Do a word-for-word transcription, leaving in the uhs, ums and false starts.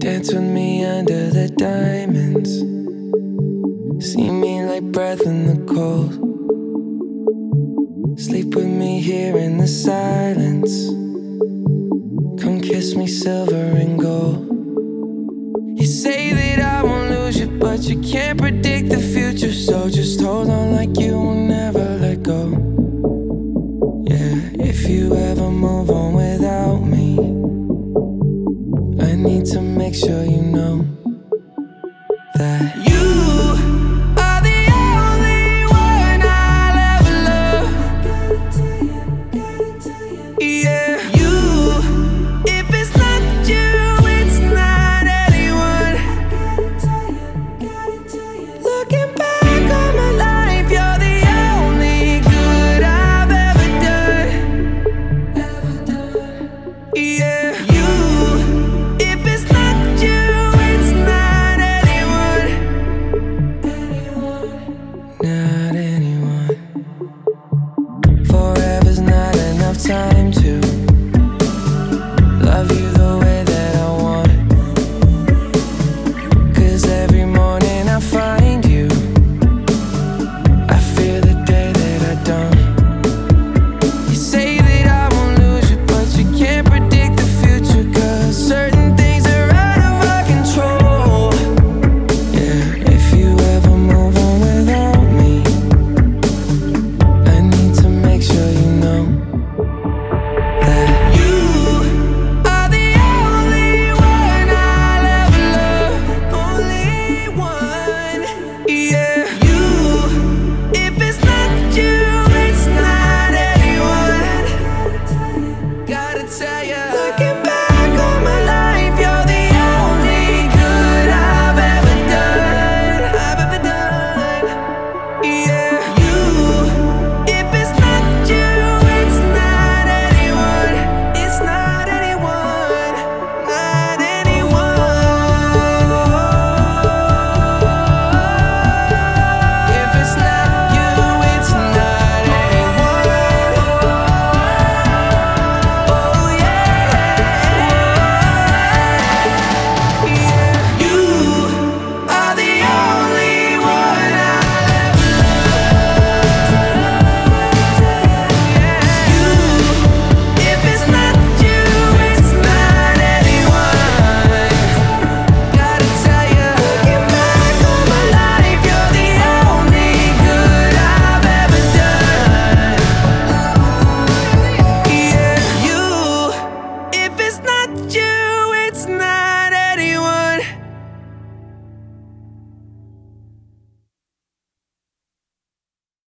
Dance with me under the diamonds. See me like breath in the cold. Sleep with me here in the silence. Come kiss me silver and gold. You say that I won't lose you, but you can't predict the future. So just hold on like you will never let go. Yeah, if you ever move on without me, I need to make sure you know that you are the only one I'll ever love. Yeah, you, if it's not you, it's not anyone. Looking back on my life, you're the only good I've ever done. Yeah, you, if it's not you, it's not anyone. Not anyone. Forever's not enough time to love you the way that I want. 'Cause every morning I find you, I fear the day that I don't. You say that I won't lose you, but you can't predict the future. 'Cause certain things are out of our control. Yeah, if you ever move on without me, I need to make sure you know that you are the only one I'll ever love. Only one. Yeah, you, if it's not you, it's not anyone. Gotta tell ya, looking back on my life, you're the only good I've ever done. I've ever done. Yeah, you, if it's not you, it's not anyone. It's not anyone. Not anyone. If it's not you, it's not anyone. Oh yeah. Yeah, you are the only one I'll ever love. Yeah, you, if it's not you, it's not anyone. Gotta tell ya, looking back on my life, you're the only good I've ever done. Yeah, you, if it's not you,